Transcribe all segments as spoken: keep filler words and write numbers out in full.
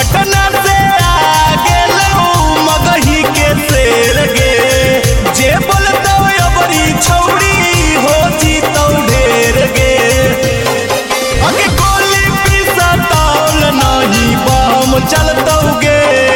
पटना से आ गेलौ मगही के शेर गे जे बोलतौ अबरी छौड़ी हो जीतौ ढेर गे अगे गोली पिसतौल नहीं बम चलतौ गे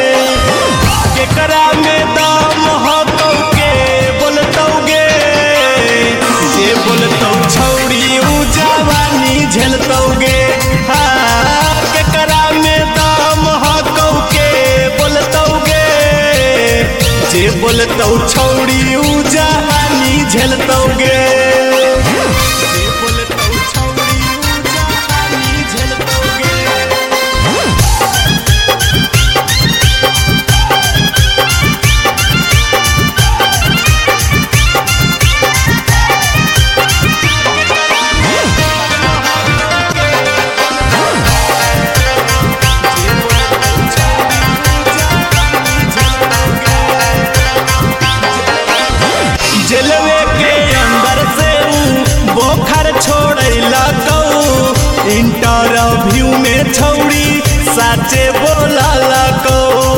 केकरा में दम हतौ के बोलतौ गे जे बोलतौ छौड़ी उ जवानी झेलतौ गे हाँ केकरा में दम हतौ के बोलतौ गे जे बोलतौ छौड़ी उ जवानी झेलतौ गे जे बोलतौ छौड़ी उ जवानी झेलतौ गे जलवे के अंदर से ऊ बोखर छोड़ैला कौ इंटरव्यू में छौड़ी साचे बोला कौ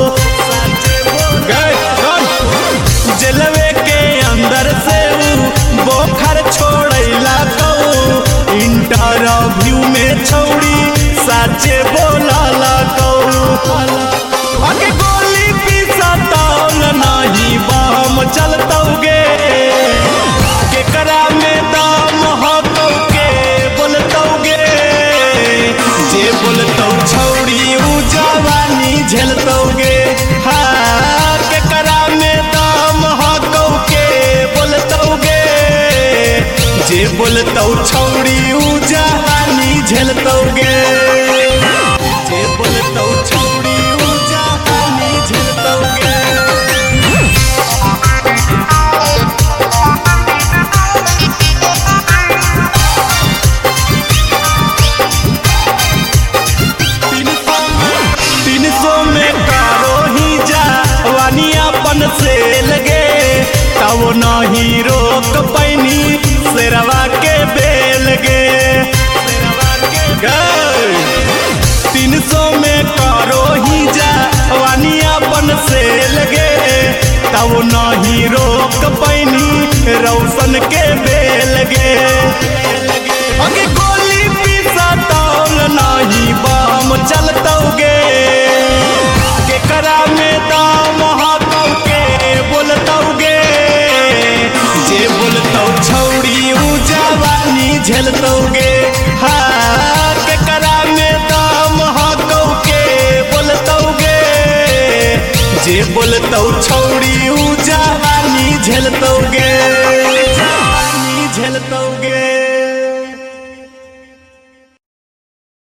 जलवे के अंदर से ऊ बोखर छोड़ैला कौ इंटरव्यू में छौड़ी साचे बोला कौ आगे गोली पिसतौल नहीं बम चलतौ गे केकरा में दम हतौ के बोलतौ गे जे बोलतौ छौड़ी उ जवानी झेलतौ गे हाँ केकरा में दम हतौ के बोलतौ गे जे बोलतौ छौड़ी उ जवानी झेलतौ गे जे बोलतौ छौड़ी उ जवानी झेलतौ गे से लगे तब नहीं रोक पैनी शेरवा के बेल गे तीन सौ में करो ही जा वानियापन से लगे तब नहीं रोक पैनी रौशन के बेल गे अगे गोली पिसतौल नहीं बम चलतौ गे केकरा में दम हतौ के बोलतौ गे जे बोलतौ छौड़ी उ जवानी झेलतौ गे हाँ केकरा में दम हतौ के बोलतौ गे जे बोलतौ छौड़ी उ जवानी झेलतौ गे जवानी झेलतौ गे।